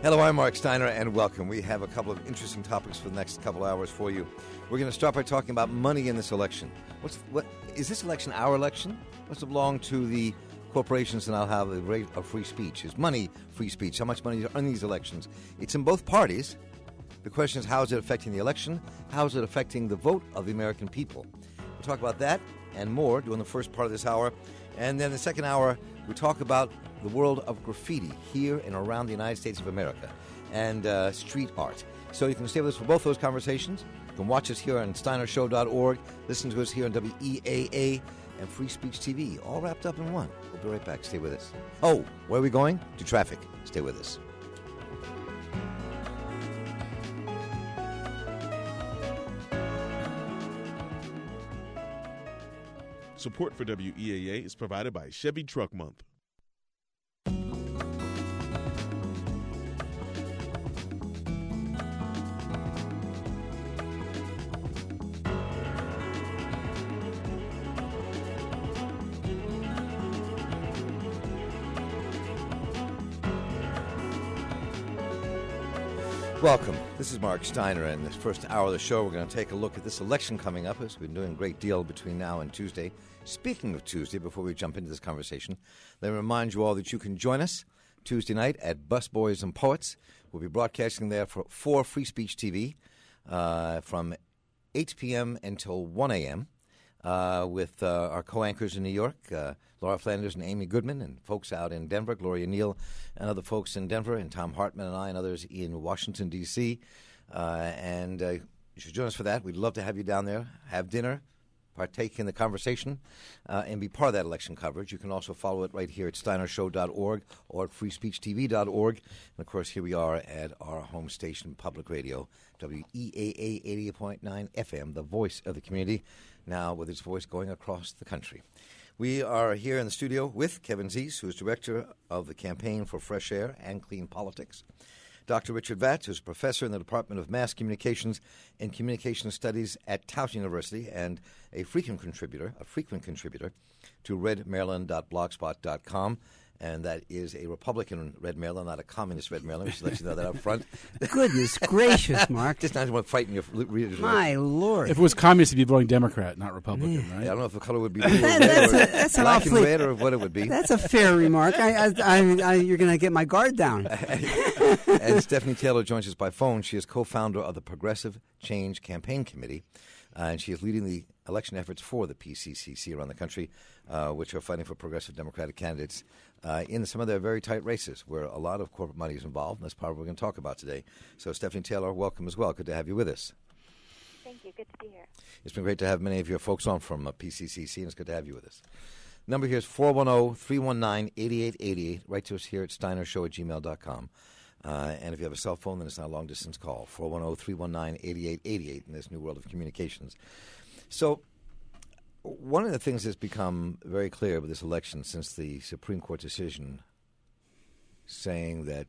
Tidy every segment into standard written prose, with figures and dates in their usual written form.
Hello, I'm Mark Steiner, and welcome. We have a couple of interesting topics for the next couple of hours for you. We're going to start by talking about money in this election. What is this election our election? Does it belong to the corporations, and I'll have a rate of free speech? Is money free speech? How much money is in these elections? It's in both parties. The question is, how is it affecting the election? How is it affecting the vote of the American people? We'll talk about that and more during the first part of this hour. And then the second hour, we talk about the world of graffiti here and around the United States of America and street art. So you can stay with us for both those conversations. You can watch us here on steinershow.org, listen to us here on WEAA and Free Speech TV, all wrapped up in one. We'll be right back. Stay with us. Oh, where are we going? To traffic. Stay with us. Support for WEAA is provided by Chevy Truck Month. Welcome. This is Mark Steiner, and this first hour of the show, we're going to take a look at this election coming up, as we've been doing a great deal between now and Tuesday. Speaking of Tuesday, before we jump into this conversation, let me remind you all that you can join us Tuesday night at Busboys and Poets. We'll be broadcasting there for Free Speech TV from 8 p.m. until 1 a.m. With our co-anchors in New York, Laura Flanders and Amy Goodman, and folks out in Denver, Gloria Neal and other folks in Denver, and Tom Hartman and I and others in Washington, D.C. And you should join us for that. We'd love to have you down there, have dinner, partake in the conversation, and be part of that election coverage. You can also follow it right here at steinershow.org or at freespeechtv.org. And, of course, here we are at our home station, Public Radio, WEAA 88.9 FM, the voice of the community, now with its voice going across the country. We are here in the studio with Kevin Zeese, who is director of the Campaign for Fresh Air and Clean Politics, Dr. Richard Vatz, who's a professor in the Department of Mass Communications and Communication Studies at Towson University and a frequent contributor to redmaryland.blogspot.com. And that is a Republican Red Maryland, not a communist Red Maryland. We should let you know that up front. Goodness gracious, Mark. Just not want to frighten your readers. My Lord. If it was communist, you'd be voting Democrat, not Republican, right? Yeah, I don't know if the color would be blue or red that's or black and red or what it would be. That's a fair remark. You're going to get my guard down. And Stephanie Taylor joins us by phone. She is co-founder of the Progressive Change Campaign Committee, and she is leading the election efforts for the PCCC around the country, which are fighting for progressive Democratic candidates in some of their very tight races where a lot of corporate money is involved, and that's part of what we're going to talk about today. So, Stephanie Taylor, welcome as well. Good to have you with us. Thank you. Good to be here. It's been great to have many of your folks on from PCCC, and it's good to have you with us. Number here is 410-319-8888. Write to us here at steinershow@gmail.com. And if you have a cell phone, then it's not a long-distance call, 410-319-8888 in this new world of communications. So one of the things that's become very clear with this election since the Supreme Court decision saying that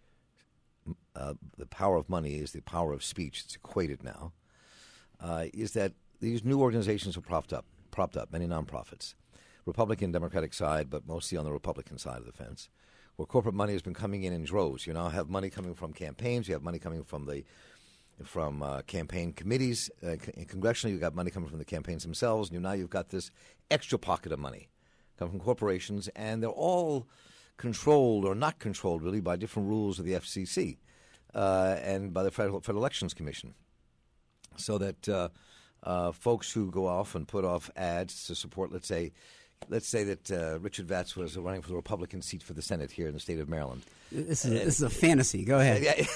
the power of money is the power of speech, it's equated now, is that these new organizations are propped up, many nonprofits, Republican, Democratic side, but mostly on the Republican side of the fence, where corporate money has been coming in droves. You now have money coming from campaigns. You have money coming from campaign committees. Congressionally, you've got money coming from the campaigns themselves. And now you've got this extra pocket of money coming from corporations, and they're all controlled or not controlled, really, by different rules of the FCC and by the Federal Elections Commission. So that folks who go off and put off ads to support, let's say that Richard Vatz was running for the Republican seat for the Senate here in the state of Maryland. This is a fantasy. Go ahead.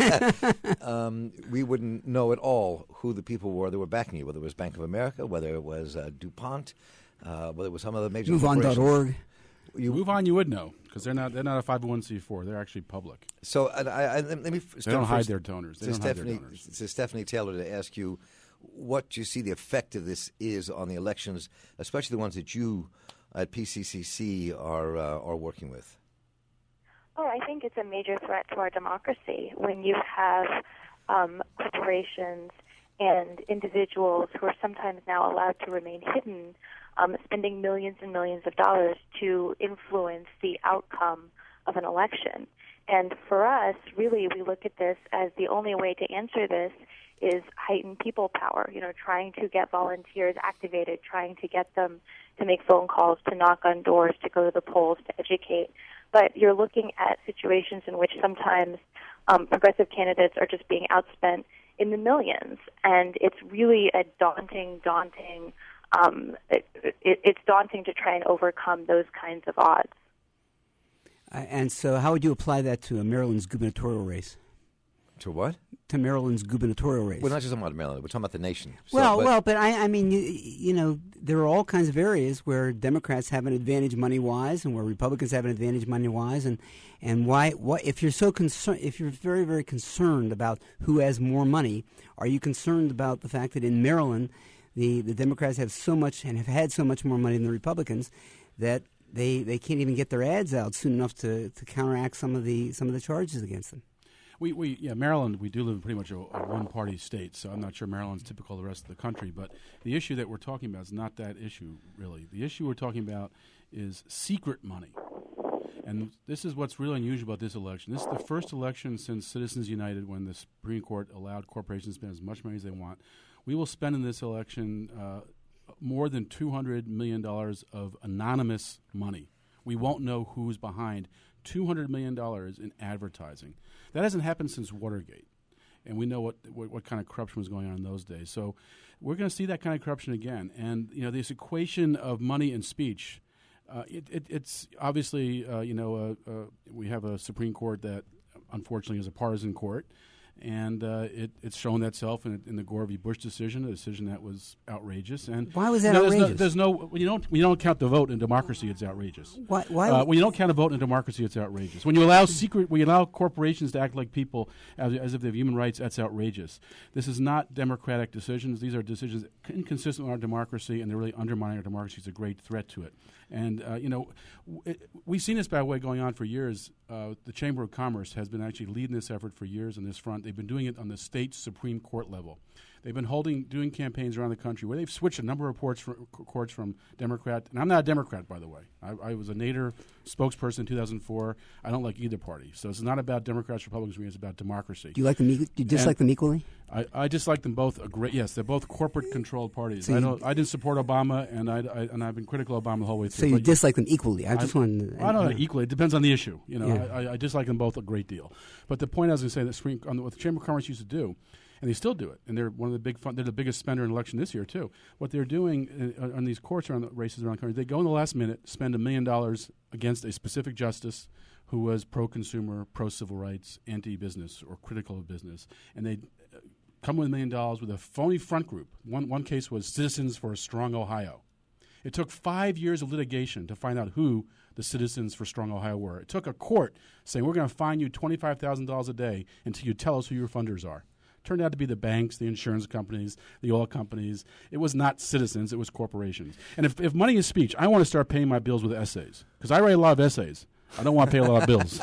We wouldn't know at all who the people were that were backing you, whether it was Bank of America, whether it was DuPont, whether it was some other major corporations. MoveOn.org. MoveOn, you would know, because they're not a 501c4. They're actually public. So let me they don't hide their donors. To Stephanie Taylor, to ask you what you see the effect of this is on the elections, especially the ones that you at PCCC are working with. Oh, I think it's a major threat to our democracy when you have corporations and individuals who are sometimes now allowed to remain hidden, spending millions and millions of dollars to influence the outcome of an election. And for us, really, we look at this as the only way to answer this is heightened people power, trying to get volunteers activated, trying to get them to make phone calls, to knock on doors, to go to the polls, to educate. But you're looking at situations in which sometimes progressive candidates are just being outspent in the millions, and it's really a daunting. It's daunting to try and overcome those kinds of odds. And so, how would you apply that to Maryland's gubernatorial race? To what? To Maryland's gubernatorial race. We're not just talking about Maryland. We're talking about the nation. But I mean, there are all kinds of areas where Democrats have an advantage money-wise, and where Republicans have an advantage money-wise, and why? What if you're so concerned? If you're very, very concerned about who has more money, are you concerned about the fact that in Maryland, the Democrats have so much and have had so much more money than the Republicans that they can't even get their ads out soon enough to counteract some of the charges against them? Maryland, we do live in pretty much a one-party state, so I'm not sure Maryland's typical of the rest of the country. But the issue that we're talking about is not that issue, really. The issue we're talking about is secret money. And this is what's really unusual about this election. This is the first election since Citizens United, when the Supreme Court allowed corporations to spend as much money as they want. We will spend in this election more than $200 million of anonymous money. We won't know who's behind $200 million in advertising. That hasn't happened since Watergate, and we know what kind of corruption was going on in those days. So we're going to see that kind of corruption again. And this equation of money and speech, it's obviously we have a Supreme Court that unfortunately is a partisan court. And it's shown itself in the Gore v. Bush decision, a decision that was outrageous. And why was that outrageous? When you don't count the vote in democracy, it's outrageous. Why? When you don't count a vote in democracy, it's outrageous. When you allow corporations to act like people as if they have human rights, that's outrageous. This is not democratic decisions. These are decisions inconsistent with our democracy, and they're really undermining our democracy. It's a great threat to it. And we've seen this, by the way, going on for years. The Chamber of Commerce has been actually leading this effort for years on this front. They've been doing it on the state Supreme Court level. They've been doing campaigns around the country where they've switched a number of courts from Democrat. And I'm not a Democrat, by the way. I was a Nader spokesperson in 2004. I don't like either party. So it's not about Democrats, Republicans. It's about democracy. Do you like them? Do you dislike them equally? I dislike them both. Yes, they're both corporate-controlled parties. So I didn't support Obama, and I've been critical of Obama the whole way through. So you dislike them equally? I don't know equally. It depends on the issue. I dislike them both a great deal. But the point I was going to say that what the Chamber of Commerce used to do, and they still do it, and they're one of the they're the biggest spender in election this year too. What they're doing on these courts around the races around the country, they go in the last minute, spend $1 million against a specific justice who was pro-consumer, pro-civil rights, anti-business, or critical of business, and they come with $1 million with a phony front group. One case was Citizens for a Strong Ohio. It took 5 years of litigation to find out who the Citizens for Strong Ohio were. It took a court saying, we're going to fine you $25,000 a day until you tell us who your funders are. Turned out to be the banks, the insurance companies, the oil companies. It was not citizens, it was corporations. And if money is speech, I want to start paying my bills with essays, because I write a lot of essays. I don't want to pay a lot of bills.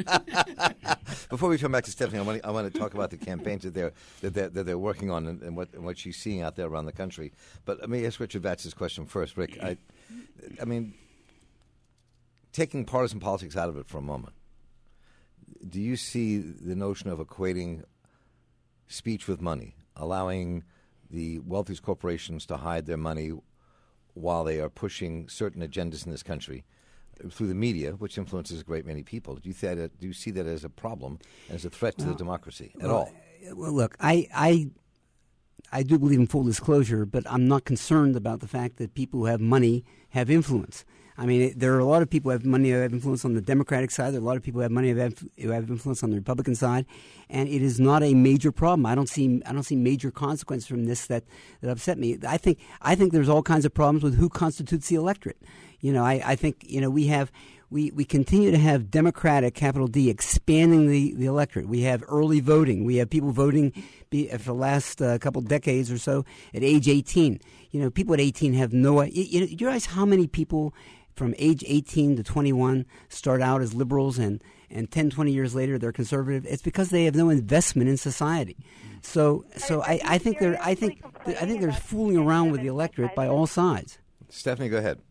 Before we come back to Stephanie, I want to talk about the campaigns that they're working on and what she's seeing out there around the country. But let me ask Richard Vatz's question first, Rick. I mean, taking partisan politics out of it for a moment, do you see the notion of equating speech with money, allowing the wealthiest corporations to hide their money while they are pushing certain agendas in this country through the media, which influences a great many people? Do you see that as a problem, as a threat to the democracy at all? Well, look, I do believe in full disclosure, but I'm not concerned about the fact that people who have money have influence. I mean, there are a lot of people who have money who have influence on the Democratic side. There are a lot of people who have money who have influence on the Republican side, and it is not a major problem. I don't see major consequences from this that upset me. I think there's all kinds of problems with who constitutes the electorate. I think we continue to have Democratic, capital D, expanding the electorate. We have early voting. We have people voting for the last couple decades or so at age 18. People at 18 have no idea. You realize how many people from age 18 to 21 start out as liberals and 10, 20 years later they're conservative? It's because they have no investment in society. So I think they're fooling around with the electorate by all sides. Stephanie, go ahead.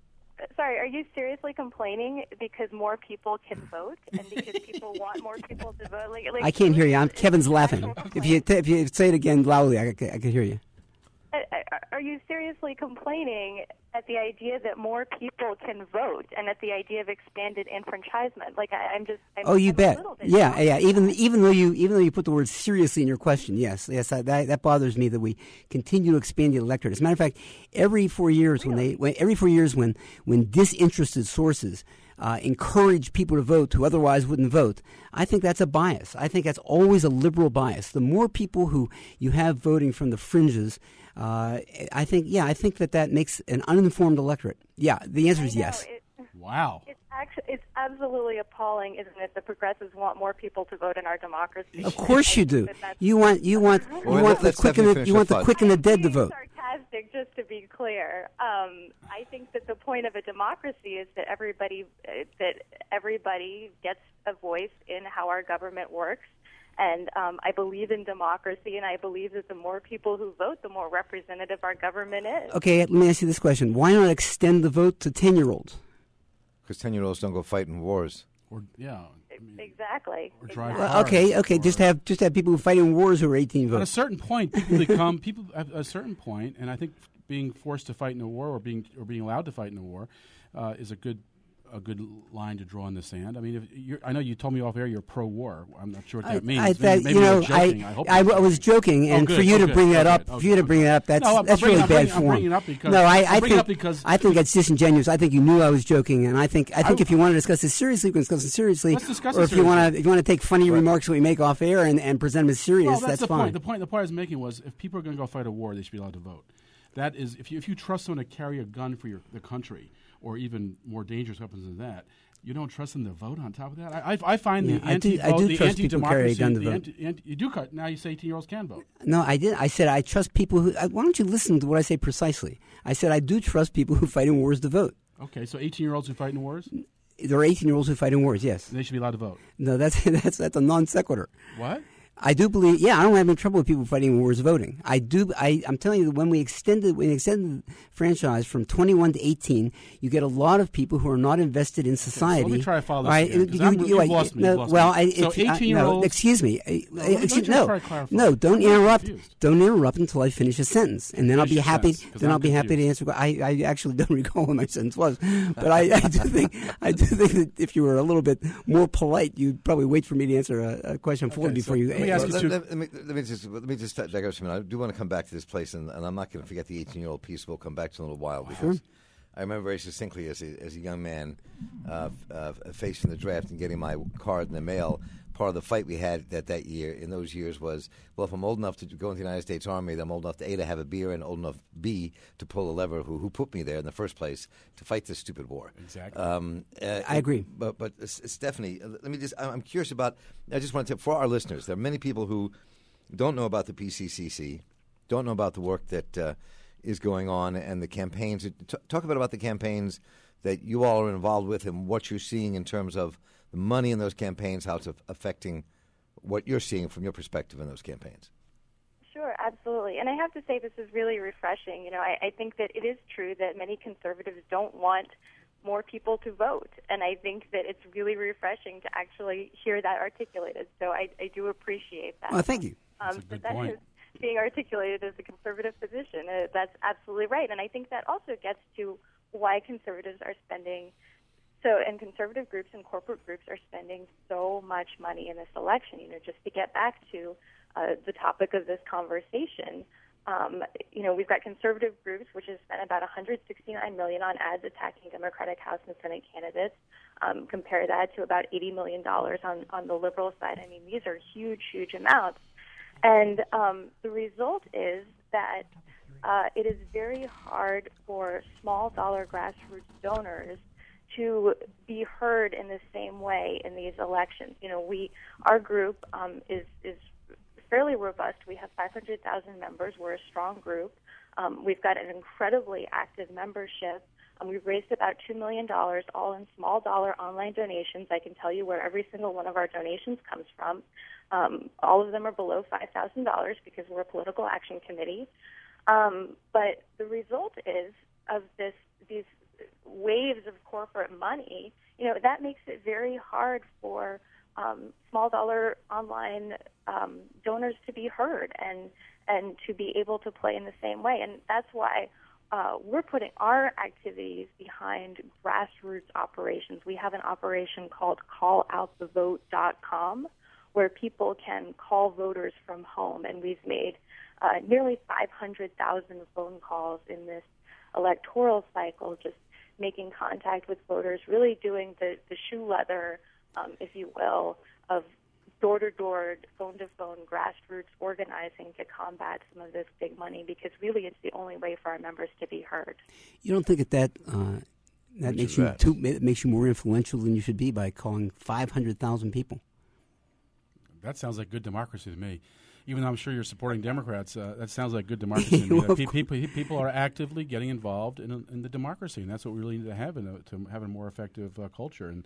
Sorry, are you seriously complaining because more people can vote and because people want more people to vote? I can't hear you. Kevin's laughing. If you say it again loudly, I can hear you. Are you seriously complaining at the idea that more people can vote and at the idea of expanded enfranchisement? You bet. Yeah. Even though you put the word seriously in your question, yes, that bothers me that we continue to expand the electorate. As a matter of fact, every 4 years when disinterested sources encourage people to vote who otherwise wouldn't vote, I think that's a bias. I think that's always a liberal bias. The more people who you have voting from the fringes, I think that makes an uninformed electorate. Yeah, the answer is yes. Wow. It's absolutely appalling, isn't it? The progressives want more people to vote in our democracy. Of course you do. You want the quick and the dead to vote. Sarcastic, just to be clear. I think that the point of a democracy is that everybody gets a voice in how our government works. And I believe in democracy, and I believe that the more people who vote, the more representative our government is. Okay, let me ask you this question. Why not extend the vote to 10-year-olds? Because 10-year-olds don't go fight in wars. Exactly. Or drive cars. Okay. Just have people who fight in wars who are 18 votes. At a certain point, at a certain point, and I think being forced to fight in a war or being allowed to fight in a war is a good line to draw in the sand. I mean, I know you told me off air you're pro-war. I'm not sure what that means. I was joking, and for you to bring that up, that's really bad form. I think it's disingenuous. I think you knew I was joking, and I think if you want to discuss this seriously, we can discuss it seriously. Let's discuss or it if you want to take funny remarks that we make off air and present them as serious, that's fine. The point I was making was if people are going to go fight a war, they should be allowed to vote. That is, if you trust someone to carry a gun for the country, or even more dangerous weapons than that, you don't trust them to vote on top of that? I find the anti-democracy... You do cut. Now you say 18-year-olds can vote. No, I did. I said I trust people who... Why don't you listen to what I say precisely? I said I do trust people who fight in wars to vote. Okay, so 18-year-olds who fight in wars? There are 18-year-olds who fight in wars, yes. And they should be allowed to vote? No, that's a non sequitur. What? I do believe, I don't have any trouble with people fighting in wars voting. I'm telling you that when we extended the franchise from 21 to 18, you get a lot of people who are not invested in society. So let me try to follow this again, you've lost me. So 18-year-olds... Excuse me. No, don't interrupt. Don't interrupt until I finish a sentence, and then I'll be happy. I'll be happy to answer. I actually don't recall what my sentence was, but I do think that if you were a little bit more polite, you'd probably wait for me to answer a question fully before you. Let me just digress a minute. I do want to come back to this place, and I'm not going to forget the 18-year-old piece. We'll come back to in a little while because I remember very succinctly as a young man facing the draft and getting my card in the mail. Part of the fight we had that year in those years was, well, if I'm old enough to go into the United States Army, then I'm old enough to A, to have a beer, and old enough B, to pull a lever who put me there in the first place to fight this stupid war. Exactly. I agree. But Stephanie, I'm curious about, I just want to tell, for our listeners, there are many people who don't know about the PCCC, don't know about the work that is going on and the campaigns. Talk about the campaigns that you all are involved with and what you're seeing in terms of the money in those campaigns, how it's affecting what you're seeing from your perspective in those campaigns. Sure, absolutely. And I have to say this is really refreshing. I think that it is true that many conservatives don't want more people to vote. And I think that it's really refreshing to actually hear that articulated. So I do appreciate that. Well, thank you. That's a good point. Is being articulated as a conservative position. That's absolutely right. And I think that also gets to why conservatives are spending and conservative groups and corporate groups are spending so much money in this election. Just to get back to the topic of this conversation, we've got conservative groups which have spent about $169 million on ads attacking Democratic House and Senate candidates. Compare that to about $80 million on the liberal side. I mean, these are huge, huge amounts. And the result is that it is very hard for small dollar grassroots donors to be heard in the same way in these elections. Our group is fairly robust. We have 500,000 members. We're a strong group. We've got an incredibly active membership. We've raised about $2 million, all in small dollar online donations. I can tell you where every single one of our donations comes from. All of them are below $5,000 because we're a political action committee. But the result is of these waves of corporate money, that makes it very hard for small dollar online donors to be heard and to be able to play in the same way. And that's why we're putting our activities behind grassroots operations. We have an operation called calloutthevote.com where people can call voters from home, and we've made nearly 500,000 phone calls in this electoral cycle, just making contact with voters, really doing the shoe leather, if you will, of door-to-door, phone-to-phone, grassroots organizing to combat some of this big money, because really it's the only way for our members to be heard. You don't think that makes you more influential than you should be by calling 500,000 people? That sounds like good democracy to me. Even though I'm sure you're supporting Democrats, that sounds like good democracy to me. People are actively getting involved in the democracy, and that's what we really need to have to have a more effective culture. And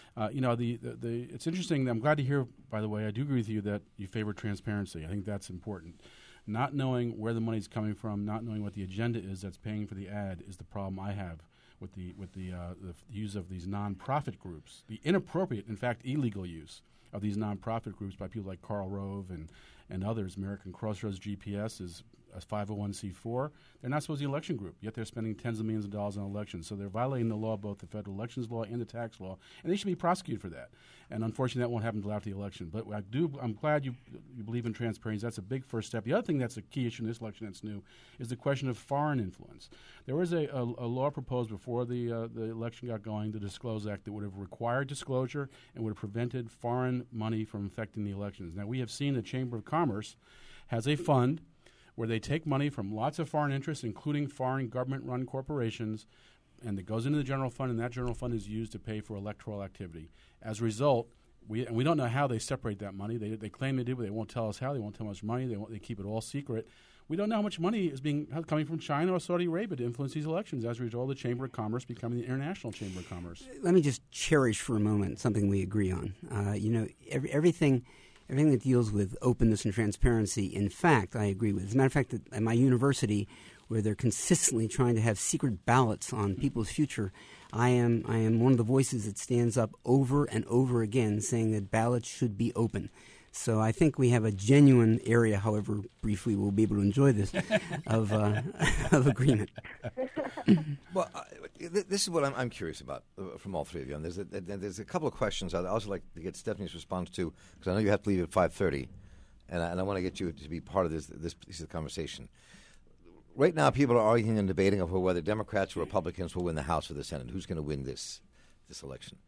it's interesting. I'm glad to hear, by the way, I do agree with you that you favor transparency. I think that's important. Not knowing where the money's coming from, not knowing what the agenda is that's paying for the ad is the problem I have with the use of these nonprofit groups, the inappropriate, in fact, illegal use of these nonprofit groups by people like Karl Rove and others. American Crossroads GPS is a 501c4. They're not supposed to be an election group, yet they're spending tens of millions of dollars on elections. So they're violating the law, both the federal elections law and the tax law, and they should be prosecuted for that. And unfortunately, that won't happen until after the election. But I'm glad you believe in transparency. That's a big first step. The other thing that's a key issue in this election that's new is the question of foreign influence. There was a law proposed before the election got going, the Disclose Act, that would have required disclosure and would have prevented foreign money from affecting the elections. Now, we have seen the Chamber of Commerce has a fund where they take money from lots of foreign interests, including foreign government-run corporations, and it goes into the general fund, and that general fund is used to pay for electoral activity. As a result, we don't know how they separate that money. They claim they do, but they won't tell us how. They won't tell us how much money. They keep it all secret. We don't know how much money is coming from China or Saudi Arabia to influence these elections. As a result, the Chamber of Commerce becoming the International Chamber of Commerce. Let me just cherish for a moment something we agree on. Everything that deals with openness and transparency, in fact, I agree with. As a matter of fact, at my university, where they're consistently trying to have secret ballots on people's future, I am one of the voices that stands up over and over again saying that ballots should be open. So I think we have a genuine area, however briefly we'll be able to enjoy this, of agreement. Well, this is what I'm curious about from all three of you. And there's a couple of questions I'd also like to get Stephanie's response to, because I know you have to leave at 5:30, and I want to get you to be part of this piece of the conversation. Right now, people are arguing and debating over whether Democrats or Republicans will win the House or the Senate. Who's going to win this election?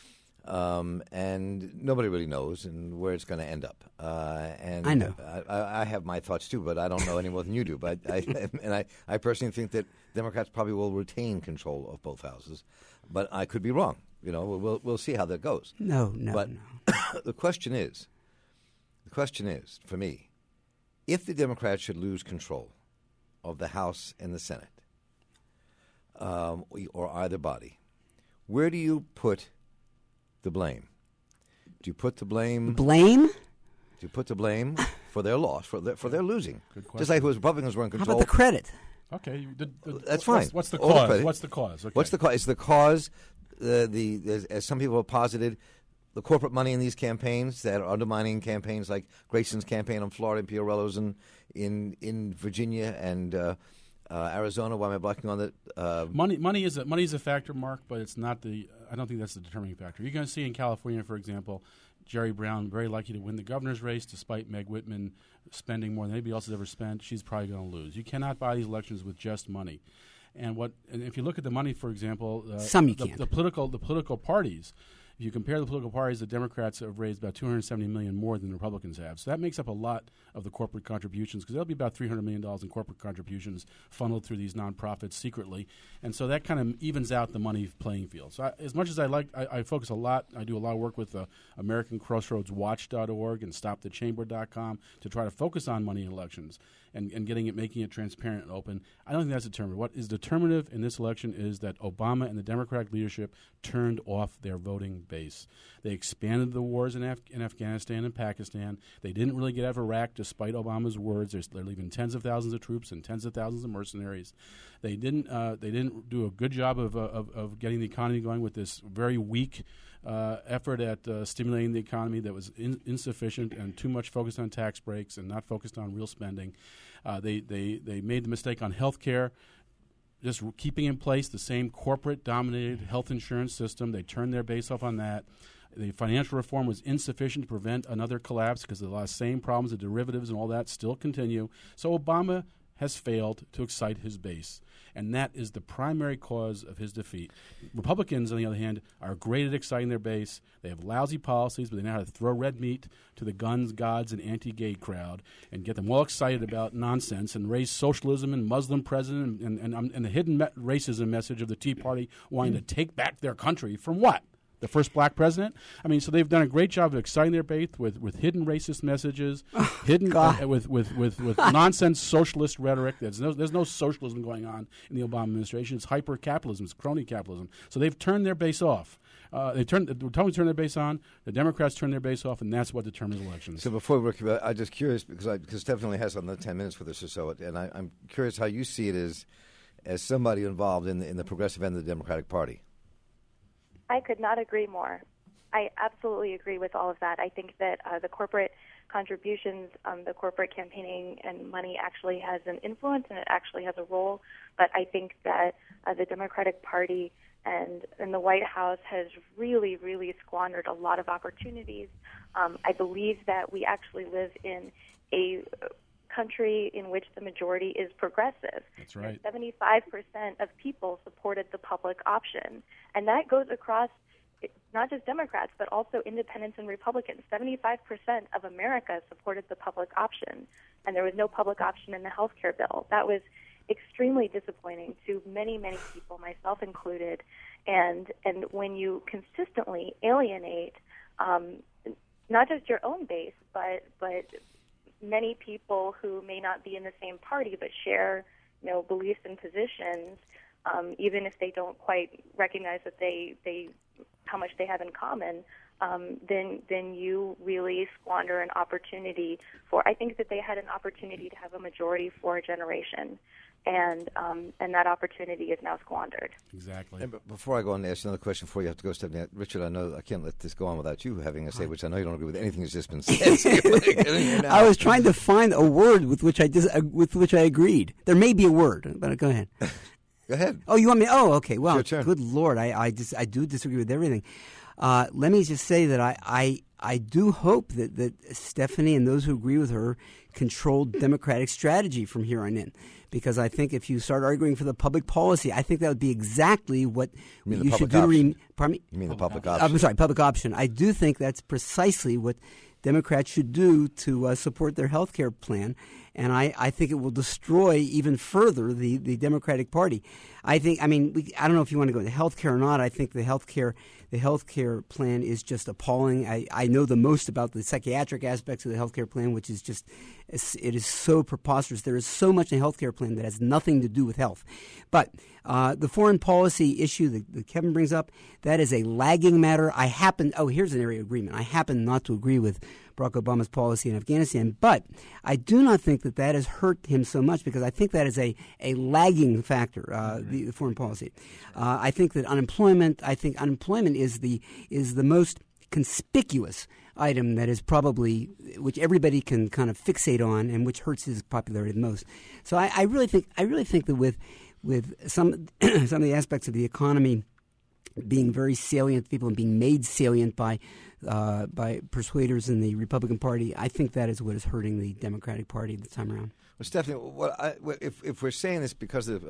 And nobody really knows and where it's going to end up. And I know. I have my thoughts too, but I don't know any more than you do. But I personally think that Democrats probably will retain control of both houses, but I could be wrong. We'll see how that goes. No. But the question is, for me, if the Democrats should lose control of the House and the Senate, or either body, where do you put the blame? Do you put the blame? Blame? Do you put the blame for their loss, for their losing? Just like if Republicans were in control. How about the credit? Okay, that's fine. What's the cause? What's the cause? Okay. What's the cause? Is the cause as some people have posited, the corporate money in these campaigns that are undermining campaigns like Grayson's campaign in Florida, and Piorello's in Virginia and Arizona? Why am I blocking on that? Money is a factor, Mark, but it's not I don't think that's the determining factor. You're going to see in California, for example, Jerry Brown very likely to win the governor's race, despite Meg Whitman spending more than anybody else has ever spent. She's probably going to lose. You cannot buy these elections with just money. And if you look at the money, for example, the political parties. If you compare the political parties, the Democrats have raised about $270 million more than the Republicans have. So that makes up a lot of the corporate contributions, because there'll be about $300 million in corporate contributions funneled through these nonprofits secretly. And so that kind of evens out the money playing field. So as much as I focus a lot, I do a lot of work with AmericanCrossroadsWatch.org and StopTheChamber.com to try to focus on money in elections. and making it transparent and open. I don't think that's determinative. What is determinative in this election is that Obama and the Democratic leadership turned off their voting base. They expanded the wars in Afghanistan and Pakistan. They didn't really get out of Iraq, despite Obama's words. They're leaving tens of thousands of troops and tens of thousands of mercenaries. They didn't do a good job of getting the economy going with this very weak effort at stimulating the economy that was insufficient and too much focused on tax breaks and not focused on real spending. They made the mistake on health care, just keeping in place the same corporate-dominated health insurance system. They turned their base off on that. The financial reform was insufficient to prevent another collapse because the same problems, the derivatives and all that still continue. So Obama has failed to excite his base, and that is the primary cause of his defeat. Republicans, on the other hand, are great at exciting their base. They have lousy policies, but they know how to throw red meat to the guns, gods, and anti-gay crowd and get them all excited about nonsense and raise socialism and Muslim president and the hidden racism message of the Tea Party wanting to take back their country from what? The first black president. I mean, so they've done a great job of exciting their base with hidden racist messages, with nonsense socialist rhetoric. There's no socialism going on in the Obama administration. It's hyper capitalism. It's crony capitalism. So they've turned their base off. The Republicans turn their base on. The Democrats turn their base off, and that's what determines elections. So before we work, I'm just curious because Steph only has another 10 minutes with us or so, and I'm curious how you see it as somebody involved in the progressive end of the Democratic Party. I could not agree more. I absolutely agree with all of that. I think that the corporate contributions, the corporate campaigning and money actually has an influence and it actually has a role. But I think that the Democratic Party and the White House has really, really squandered a lot of opportunities. I believe that we actually live in a country in which the majority is progressive. That's right. 75% of people supported the public option. And that goes across not just Democrats, but also independents and Republicans. 75% of America supported the public option, and there was no public option in the health care bill. That was extremely disappointing to many, many people, myself included. And when you consistently alienate not just your own base, but many people who may not be in the same party but share, beliefs and positions, even if they don't quite recognize that they how much they have in common, then you really squander an opportunity for. I think that they had an opportunity to have a majority for a generation, and that opportunity is now squandered. Exactly. And before I go on to ask another question for you, I have to go, Stephanie. Richard, I know I can't let this go on without you having a say, which I know you don't agree with anything that's just been said. I was trying to find a word with which I agreed. There may be a word, but go ahead. Go ahead. Oh, you want me? Oh, okay. Well, it's your turn. Good Lord, I do disagree with everything. Let me just say that I do hope that Stephanie and those who agree with her controlled Democratic strategy from here on in. Because I think if you start arguing for the public policy, I think that would be exactly what you should do. Pardon me? You mean the public option? I'm sorry, public option. I do think that's precisely what Democrats should do to support their health care plan. And I think it will destroy even further the Democratic Party. I don't know if you want to go to health care or not. I think the health care plan is just appalling. I know the most about the psychiatric aspects of the health care plan, which is just, it is so preposterous. There is so much in the health care plan that has nothing to do with health. But the foreign policy issue that Kevin brings up, that is a lagging matter. Here's an area of agreement. I happen not to agree with Barack Obama's policy in Afghanistan, but I do not think that has hurt him so much because I think that is a lagging factor, the foreign policy. I think that unemployment is the most conspicuous item that is probably, which everybody can kind of fixate on and which hurts his popularity the most. So I really think that with some of the aspects of the economy being very salient to people and being made salient by persuaders in the Republican Party, I think that is what is hurting the Democratic Party this time around. Well, Stephanie, if we're saying this because of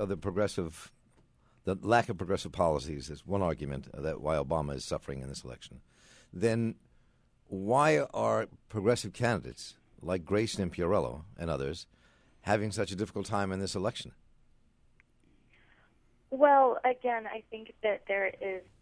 the lack of progressive policies is one argument that why Obama is suffering in this election, then why are progressive candidates like Grayson Imperiello and others having such a difficult time in this election? Well, again, I think that there is a large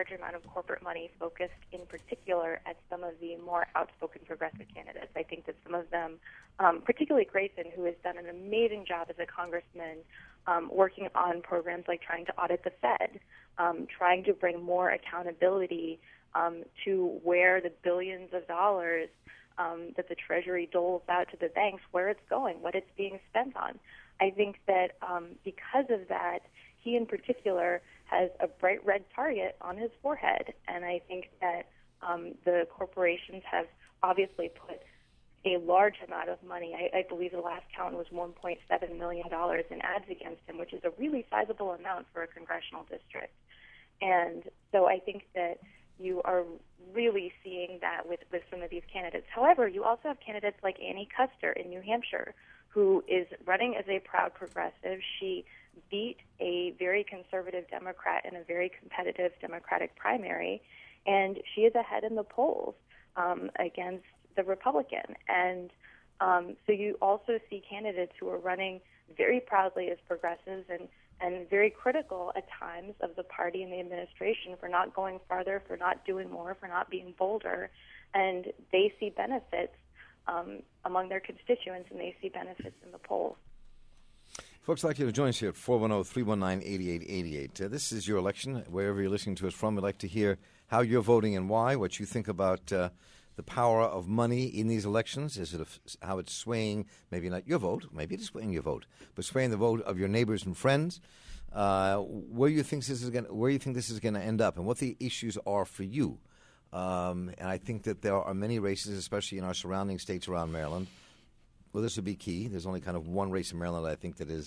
large amount of corporate money focused in particular at some of the more outspoken progressive candidates. I think that some of them, particularly Grayson, who has done an amazing job as a congressman, working on programs like trying to audit the Fed, trying to bring more accountability to where the billions of dollars that the Treasury doles out to the banks, where it's going, what it's being spent on. I think that because of that, he in particular has a bright red target on his forehead, and I think that the corporations have obviously put a large amount of money. I believe the last count was $1.7 million in ads against him, which is a really sizable amount for a congressional district. And so I think that you are really seeing that with some of these candidates. However, you also have candidates like Annie Kuster in New Hampshire, who is running as a proud progressive. She beat a very conservative Democrat in a very competitive Democratic primary, and she is ahead in the polls against the Republican. And so you also see candidates who are running very proudly as progressives and very critical at times of the party and the administration for not going farther, for not doing more, for not being bolder. And they see benefits among their constituents, and they see benefits in the polls. Folks, I'd like you to join us here at 410-319-8888. This is your election. Wherever you're listening to us from, we'd like to hear how you're voting and why, what you think about the power of money in these elections. Is it how it's swaying, maybe not your vote, maybe it is swaying your vote, but swaying the vote of your neighbors and friends? Where you think this is going to end up, and what the issues are for you? And I think that there are many races, especially in our surrounding states around Maryland. Well, this would be key. There's only kind of one race in Maryland, I think, that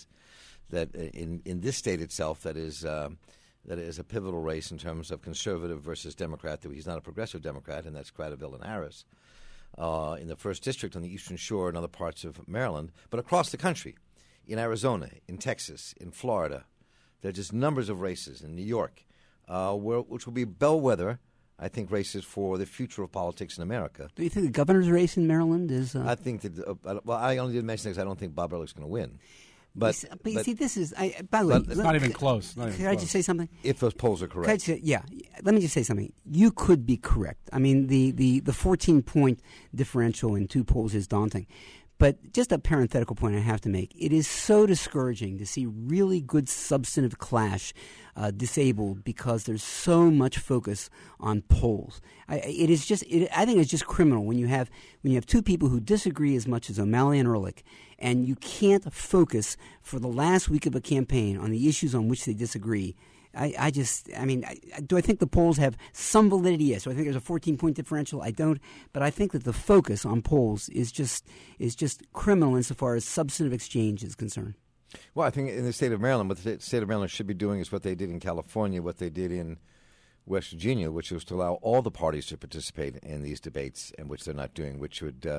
in this state itself that is a pivotal race in terms of conservative versus Democrat. He's not a progressive Democrat, and that's Cradaville and Harris in the 1st District on the Eastern Shore and other parts of Maryland. But across the country, in Arizona, in Texas, in Florida, there are just numbers of races in New York, which will be bellwether, I think, races for the future of politics in America. Do you think the governor's race in Maryland is... I think that, I only did mention this because I don't think Bob Ehrlich's going to win. But you see, this is... by the way... It's not even close. Can I just say something? If those polls are correct. Let me just say something. You could be correct. I mean, the 14-point differential in 2 polls is daunting. But just a parenthetical point I have to make. It is so discouraging to see really good substantive clash disabled because there's so much focus on polls. I think it's just criminal when you have 2 people who disagree as much as O'Malley and Ehrlich, and you can't focus for the last week of a campaign on the issues on which they disagree. Do I think the polls have some validity? Yes. Do I think there's a 14-point differential? I don't. But I think that the focus on polls is just criminal insofar as substantive exchange is concerned. Well, I think in the state of Maryland, what the state of Maryland should be doing is what they did in California, what they did in West Virginia, which was to allow all the parties to participate in these debates, and which they're not doing. Which would,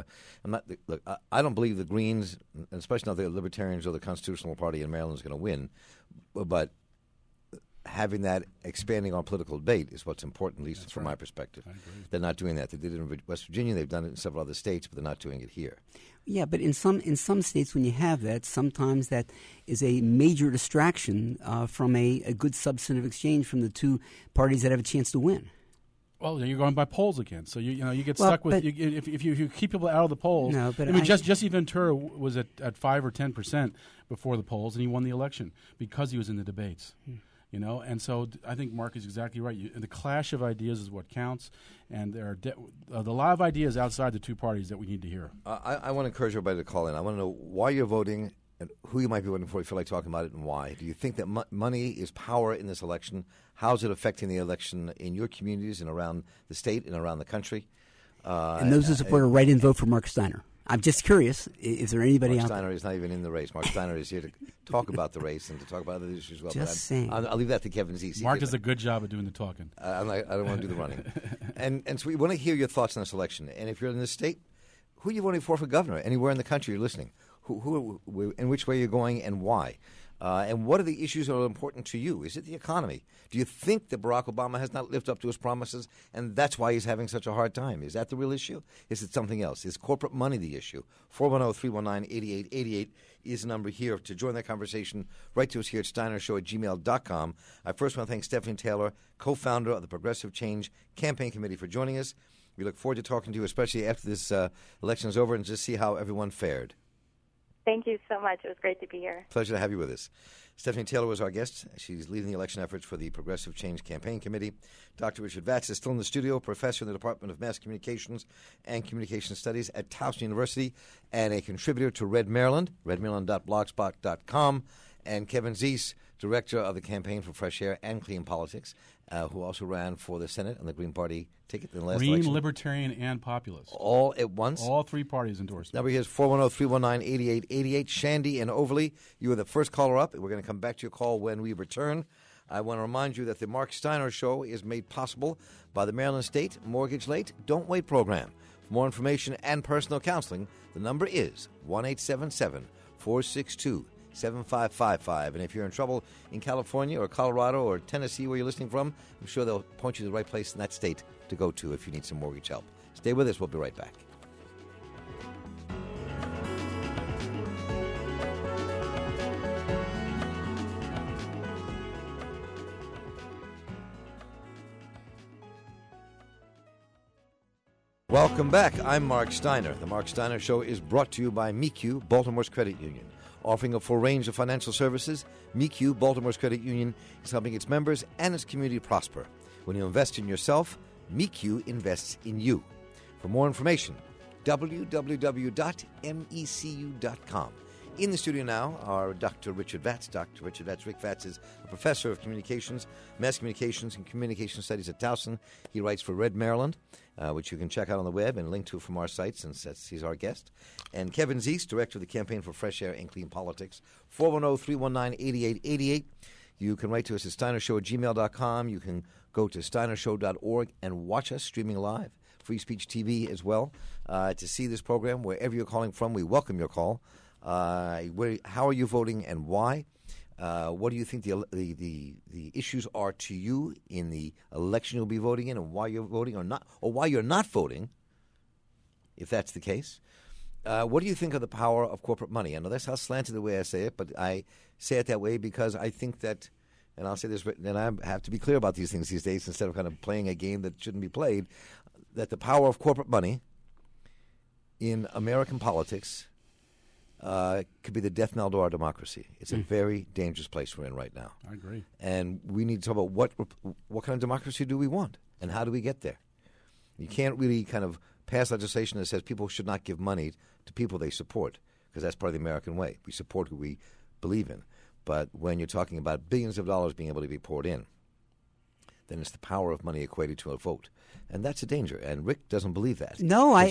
I don't believe the Greens, and especially not the Libertarians or the Constitutional Party in Maryland, is going to win, but having that expanding on political debate is what's important, at least from my perspective. They're not doing that. They did it in West Virginia. They've done it in several other states, but they're not doing it here. Yeah, but in some states, when you have that, sometimes that is a major distraction from a good substantive exchange from the 2 parties that have a chance to win. Well, you're going by polls again, so you get stuck with if you keep people out of the polls. No, but Jesse Ventura was at 5 or 10% before the polls, and he won the election because he was in the debates. And so I think Mark is exactly right. The clash of ideas is what counts, and there are a lot of ideas outside the 2 parties that we need to hear. I want to encourage everybody to call in. I want to know why you're voting and who you might be voting for if you feel like talking about it, and why. Do you think that money is power in this election? How is it affecting the election in your communities and around the state and around the country? And those who support a write-in vote for Mark Steiner. I'm just curious, is there anybody Mark out Steiner is not even in the race. Mark Steiner is here to talk about the race and to talk about other issues as well. Just saying. I'll leave that to Kevin Zisi. Mark does a good job of doing the talking. I don't want to do the running. And so we want to hear your thoughts on this election. And if you're in this state, who are you voting for governor? Anywhere in the country you're listening. In which way you're going and why. And what are the issues that are important to you? Is it the economy? Do you think that Barack Obama has not lived up to his promises, and that's why he's having such a hard time? Is that the real issue? Is it something else? Is corporate money the issue? 410-319-8888 is the number here to join that conversation. Write to us here at steinershow@gmail.com. I first want to thank Stephanie Taylor, co-founder of the Progressive Change Campaign Committee, for joining us. We look forward to talking to you, especially after this election is over, and just see how everyone fared. Thank you so much. It was great to be here. Pleasure to have you with us. Stephanie Taylor was our guest. She's leading the election efforts for the Progressive Change Campaign Committee. Dr. Richard Vatz is still in the studio, professor in the Department of Mass Communications and Communication Studies at Towson University, and a contributor to Red Maryland, redmaryland.blogspot.com, and Kevin Zeese, director of the Campaign for Fresh Air and Clean Politics, who also ran for the Senate on the Green Party ticket in the last election. Green, Libertarian, and Populist. All at once? All three parties endorsed. Number here is 410-319-8888. Shandy and Overly, you are the first caller up. We're going to come back to your call when we return. I want to remind you that the Mark Steiner Show is made possible by the Maryland State Mortgage Late Don't Wait program. For more information and personal counseling, the number is 1-877-462-7555. And if you're in trouble in California or Colorado or Tennessee, where you're listening from, I'm sure they'll point you to the right place in that state to go to if you need some mortgage help. Stay with us. We'll be right back. Welcome back. I'm Mark Steiner. The Mark Steiner Show is brought to you by MECU, Baltimore's credit union. Offering a full range of financial services, MECU, Baltimore's credit union, is helping its members and its community prosper. When you invest in yourself, MECU invests in you. For more information, www.mecu.com. In the studio now are Dr. Richard Vatz. Dr. Richard Vatz. Rick Vatz is a professor of communications, mass communications, and communication studies at Towson. He writes for Red Maryland, which you can check out on the web and link to from our site since he's our guest. And Kevin Zeese, director of the Campaign for Fresh Air and Clean Politics. 410-319-8888. You can write to us at steinershow@gmail.com. You can go to steinershow.org and watch us streaming live. Free Speech TV as well. To see this program, wherever you're calling from, we welcome your call. How are you voting and why? What do you think the issues are to you in the election you'll be voting in, and why you're voting or not, or why you're not voting, if that's the case? What do you think of the power of corporate money? I know that's how slanted the way I say it, but I say it that way because I think that, and I'll say this, and I have to be clear about these things these days instead of kind of playing a game that shouldn't be played, that the power of corporate money in American politics could be the death knell to our democracy. It's a very dangerous place we're in right now. I agree. And we need to talk about what kind of democracy do we want, and how do we get there? You can't really kind of pass legislation that says people should not give money to people they support, because that's part of the American way. We support who we believe in. But when you're talking about billions of dollars being able to be poured in, then it's the power of money equated to a vote. And that's a danger. And Rick doesn't believe that. No, I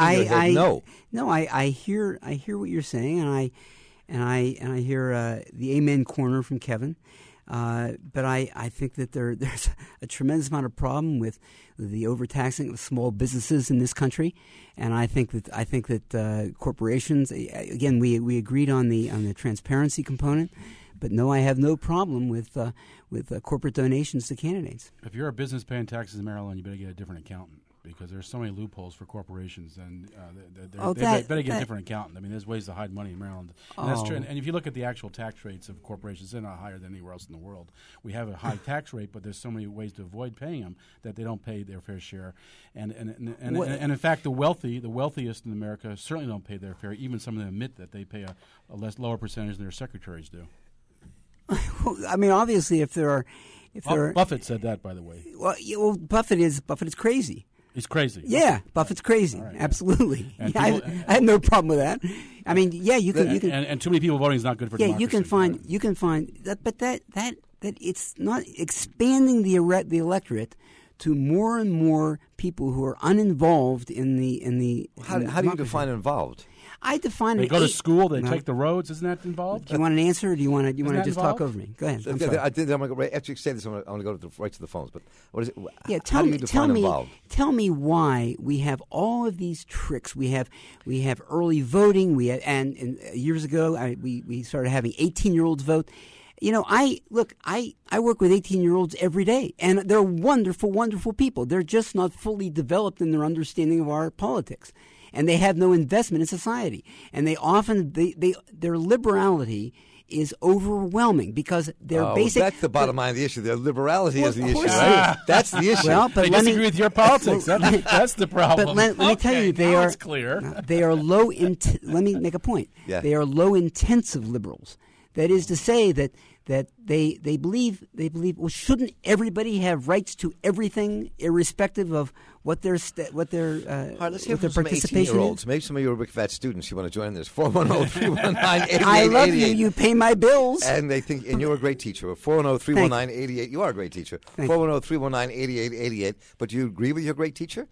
hear what you're saying, and I hear the amen corner from Kevin. But I think that there's a tremendous amount of problem with the overtaxing of small businesses in this country, and I think that corporations, again, we agreed on the transparency component. But no, I have no problem with corporate donations to candidates. If you're a business paying taxes in Maryland, you better get a different accountant, because there's so many loopholes for corporations, and they better get a different accountant. I mean, there's ways to hide money in Maryland. And that's true. And if you look at the actual tax rates of corporations, they're not higher than anywhere else in the world. We have a high tax rate, but there's so many ways to avoid paying them that they don't pay their fair share. And in fact, the wealthiest in America certainly don't pay their fair. Even some of them admit that they pay a lower percentage than their secretaries do. I mean, obviously, if there are Buffett said that, by the way. Well, Buffett is crazy. He's crazy. Yeah, Buffett's crazy. Right, absolutely. Yeah. I had no problem with that. I mean, yeah, you can. And too many people voting is not good for democracy. Yeah, you can find that, but that it's not expanding the electorate to more and more people who are uninvolved in the. How do you define involved? I define They it. go to school, they take the roads. Isn't that involved? Do you want an answer, or do you want to that just involved? talk over me? Go ahead. I'm sorry. I'm going to go right after you say this. I'm going to go right to the phones. But what is it? Yeah, how do you define involved? Tell me why we have all of these tricks. We have early voting. We have, and years ago we started having 18-year-olds vote. You know, I work with 18-year-olds every day, and they're wonderful, wonderful people. They're just not fully developed in their understanding of our politics, and they have no investment in society. And they often their liberality is overwhelming because they're basic. That's the bottom line of the issue. Their liberality Well, is the of issue, course right? That's the issue. Well, but They let disagree me, with your politics. That's the problem. But let me tell you, they are it's clear. They are low. Let me make a point. Yeah. They are low intensive liberals. That is to say that they believe. Well, shouldn't everybody have rights to everything, irrespective of what their All right, let's hear what their from some participation 18-year-olds. is? Maybe some of you are big fat students. You want to join this? 410-319-8888. I love you. You pay my bills. And they think, and you're a great teacher. 410-319-8888. You are a great teacher. 410-319-8888. But do you agree with your great teacher?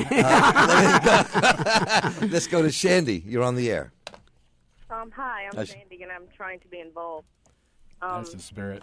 Let's go to Shandy. You're on the air. Hi, I'm Sandy, and I'm trying to be involved. That's the spirit.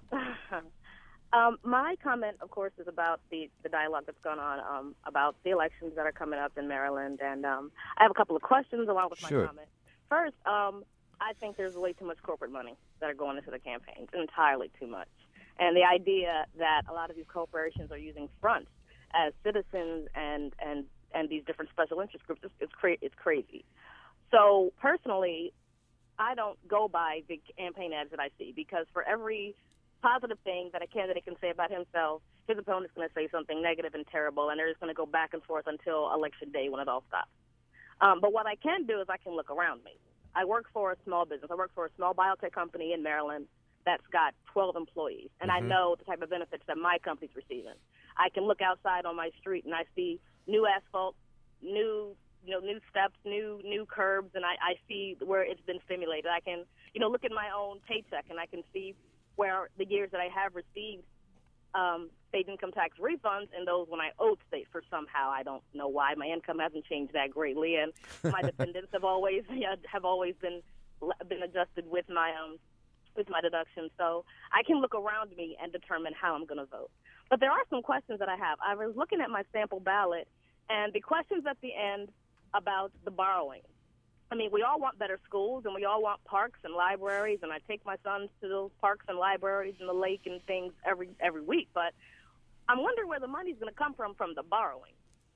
My comment, of course, is about the dialogue that's going on about the elections that are coming up in Maryland, and I have a couple of questions along with my comment. First, I think there's way too much corporate money that are going into the campaigns, entirely too much. And the idea that a lot of these corporations are using fronts as citizens and these different special interest groups is crazy. So personally, I don't go by the campaign ads that I see, because for every positive thing that a candidate can say about himself, his opponent's going to say something negative and terrible, and they're just going to go back and forth until Election Day when it all stops. But what I can do is I can look around me. I work for a small business. I work for a small biotech company in Maryland that's got 12 employees, and I know the type of benefits that my company's receiving. I can look outside on my street, and I see new asphalt, new steps, new curbs, and I see where it's been stimulated. I can, look at my own paycheck, and I can see where the years that I have received state income tax refunds and those when I owed state for somehow. I don't know why. My income hasn't changed that greatly, and my dependents have always been adjusted with my deduction. So I can look around me and determine how I'm going to vote. But there are some questions that I have. I was looking at my sample ballot, and the questions at the end about the borrowing. I mean, we all want better schools, and we all want parks and libraries, and I take my sons to those parks and libraries and the lake and things every week. But I'm wondering where the money's going to come from the borrowing.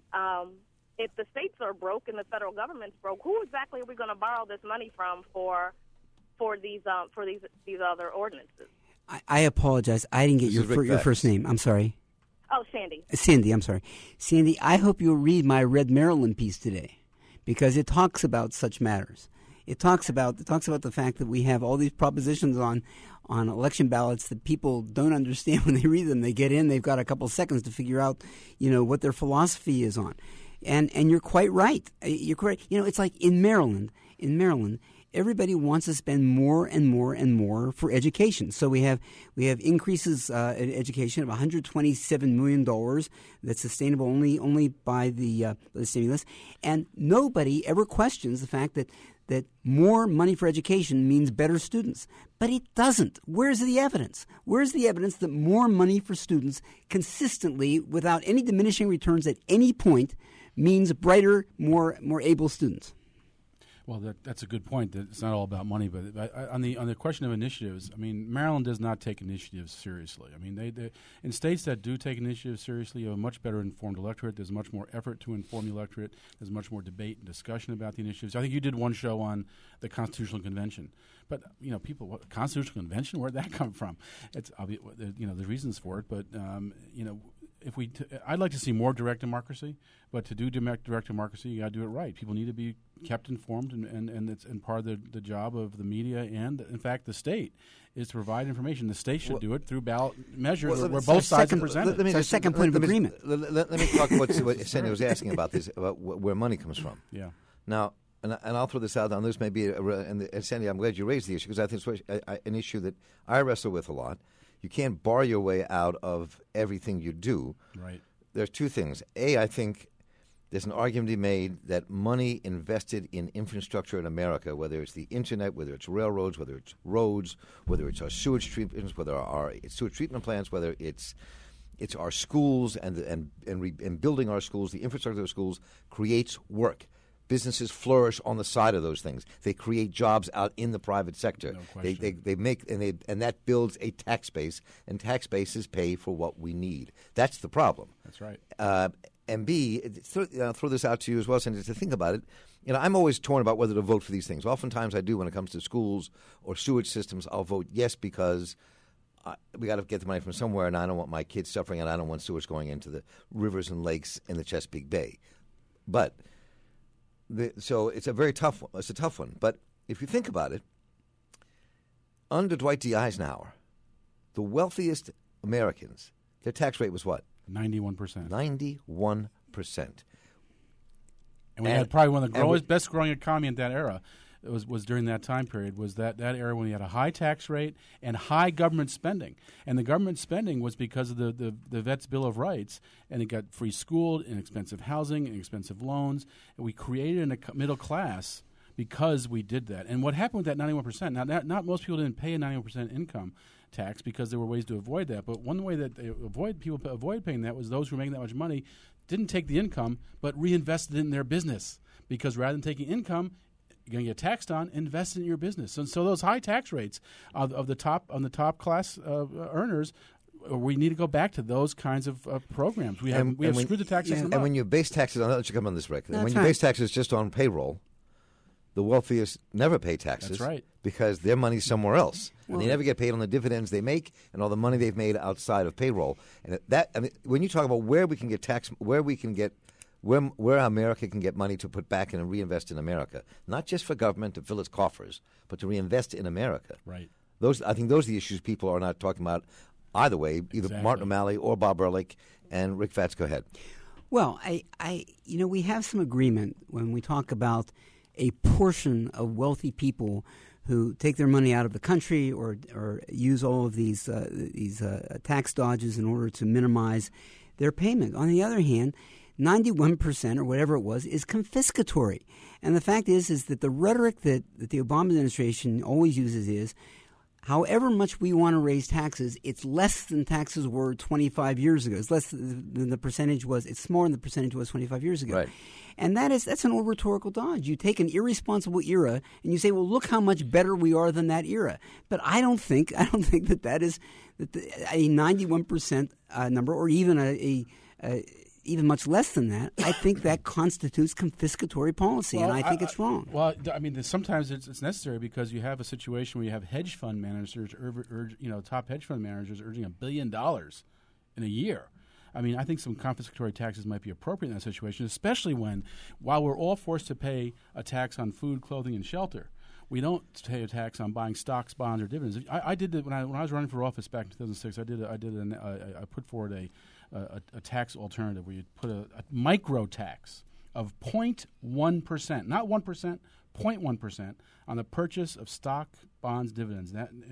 If the states are broke and the federal government's broke, who exactly are we going to borrow this money from for these other ordinances? I apologize. I didn't get your first name. I'm sorry. Oh, Sandy. Sandy, I'm sorry. Sandy, I hope you'll read my Red Maryland piece today, because it talks about such matters. It talks about the fact that we have all these propositions on election ballots that people don't understand when they read them. They get in, they've got a couple seconds to figure out, what their philosophy is on. And you're quite right. You're correct. It's like in Maryland, everybody wants to spend more and more and more for education. So we have increases in education of $127 million that's sustainable only by the stimulus, and nobody ever questions the fact that more money for education means better students. But it doesn't. Where's the evidence? Where's the evidence that more money for students consistently, without any diminishing returns at any point, means brighter, more able students? Well, that's a good point. That it's not all about money, but on the question of initiatives, I mean, Maryland does not take initiatives seriously. I mean, they in states that do take initiatives seriously, you have a much better informed electorate. There's much more effort to inform the electorate. There's much more debate and discussion about the initiatives. I think you did one show on the Constitutional Convention, but what Constitutional Convention? Where'd that come from? It's obvious, there's reasons for it, but I'd like to see more direct democracy, but to do direct democracy, you got to do it right. People need to be kept informed, and it's part of the job of the media and, in fact, the state is to provide information. The state should do it through ballot measures where both sides are presented. It's our second point of agreement. Let me talk what Sandy was asking about this, about where money comes from. Yeah. Now, and I'll throw this out, and this may be, and Sandy, I'm glad you raised the issue, because I think it's an issue that I wrestle with a lot. You can't bar your way out of everything you do. Right. there's two things. A, I think there's an argument to be made that money invested in infrastructure in America, whether it's the internet, whether it's railroads, whether it's roads, whether it's our sewage treatments, whether our sewage treatment plants, whether it's our schools and building our schools, the infrastructure of the schools creates work. Businesses flourish on the side of those things. They create jobs out in the private sector. No question. They make and that builds a tax base, and tax bases pay for what we need. That's the problem. That's right. And B, throw this out to you as well, Sandy, to think about it. I'm always torn about whether to vote for these things. Oftentimes I do when it comes to schools or sewage systems. I'll vote yes because we got to get the money from somewhere, and I don't want my kids suffering, and I don't want sewage going into the rivers and lakes in the Chesapeake Bay. But so it's a very tough one. It's a tough one. But if you think about it, under Dwight D. Eisenhower, the wealthiest Americans, their tax rate was what? 91%. 91%. And we had probably one of the best growing economy in that era. It was during that time period, was that era when we had a high tax rate and high government spending. And the government spending was because of the Vets Bill of Rights, and it got free school, inexpensive housing, inexpensive loans. And we created a middle class because we did that. And what happened with that 91%, now not most people didn't pay a 91% income tax because there were ways to avoid that. But one way that people avoid paying that was those who were making that much money didn't take the income but reinvested it in their business, because rather than taking income, you're going to get taxed on, invest in your business. And so those high tax rates of the top class earners, we need to go back to those kinds of programs. We have screwed the tax system up. And when you base taxes on, I'll let you come on this, Rick. When you base taxes just on payroll, the wealthiest never pay taxes. That's right. Because their money's somewhere else. And they never get paid on the dividends they make and all the money they've made outside of payroll. And when you talk about where we can get where America can get money to put back in and reinvest in America, not just for government to fill its coffers, but to reinvest in America. Right. I think those are the issues people are not talking about either way, either Martin O'Malley or Bob Ehrlich. And Rick Vatz, go ahead. Well, we have some agreement when we talk about a portion of wealthy people who take their money out of the country or use all of these tax dodges in order to minimize their payment. On the other hand, 91% or whatever it was is confiscatory. And the fact is that the rhetoric that the Obama administration always uses is, however much we want to raise taxes, it's less than taxes were 25 years ago. It's less than the percentage was. It's smaller than the percentage was 25 years ago. Right. And that's an old rhetorical dodge. You take an irresponsible era and you say, well, look how much better we are than that era. But I don't think that is a 91% number, or even even much less than that. I think that constitutes confiscatory policy, and I think it's wrong. Well, I mean, sometimes it's necessary because you have a situation where you have hedge fund managers, top hedge fund managers urging $1 billion in a year. I mean, I think some confiscatory taxes might be appropriate in that situation, especially while we're all forced to pay a tax on food, clothing, and shelter, we don't pay a tax on buying stocks, bonds, or dividends. I did that when I was running for office back in 2006. I put forward a tax alternative where you put a micro tax of 0.1%, not 1%, 0.1% on the purchase of stock, bonds, dividends,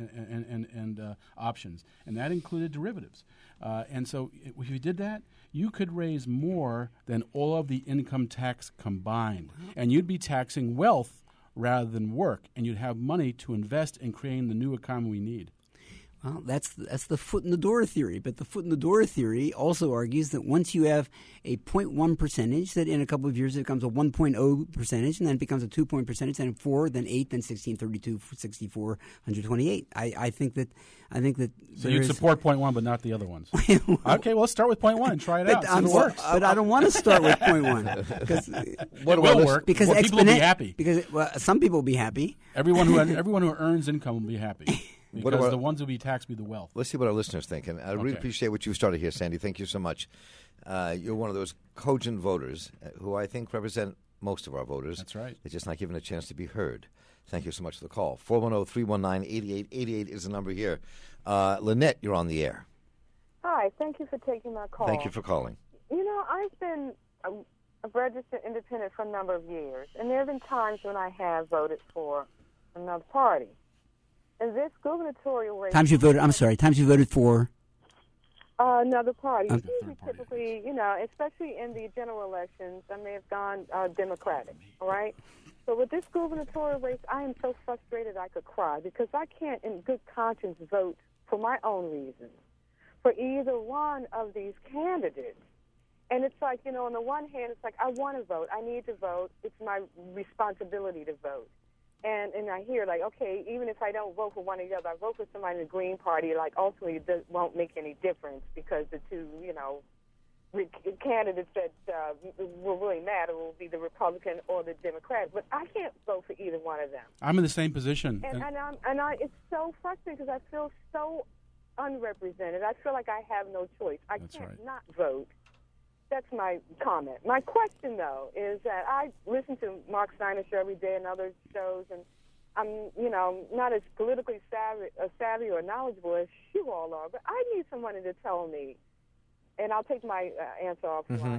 and options, and that included derivatives. And so, if you did that, you could raise more than all of the income tax combined, and you'd be taxing wealth rather than work, and you'd have money to invest in creating the new economy we need. Well, that's the foot in the door theory. But the foot in the door theory also argues that once you have a 0.1 percentage, that in a couple of years it becomes a 1.0 percentage, and then it becomes a 2-point percentage, then 4, then 8, then 16, 32, 64, 128. I think that. So you'd support 0.1, but not the other ones. Okay, well, let's start with 0.1. Try it out. See if it works. But I don't want to start with 0.1 because it will work. Because people will be happy. Because some people will be happy. Everyone who earns income will be happy. Because the ones who will be taxed will be the wealth. Let's see what our listeners think. And I really appreciate what you started here, Sandy. Thank you so much. You're one of those cogent voters who I think represent most of our voters. That's right. They're just not given a chance to be heard. Thank you so much for the call. 410-319-8888 is the number here. Lynette, you're on the air. Hi. Thank you for taking my call. Thank you for calling. I've been a registered independent for a number of years, and there have been times when I have voted for another party. And this gubernatorial race... Times you voted for? Another party. Okay. Usually, typically, especially in the general elections, I may have gone Democratic, all right? So with this gubernatorial race, I am so frustrated I could cry because I can't in good conscience vote for my own reasons for either one of these candidates. And it's like, on the one hand, it's like, I want to vote. I need to vote. It's my responsibility to vote. And I hear, like, okay, even if I don't vote for one or the other, I vote for somebody in the Green Party, like, ultimately it won't make any difference because the two, candidates that will really matter will be the Republican or the Democrat. But I can't vote for either one of them. I'm in the same position. And it's so frustrating because I feel so unrepresented. I feel like I have no choice. I can't not vote. That's my comment. My question, though, is that I listen to Mark Steiner's show every day and other shows, and I'm, not as politically savvy or knowledgeable as you all are, but I need someone to tell me, and I'll take my answer offline. Mm-hmm.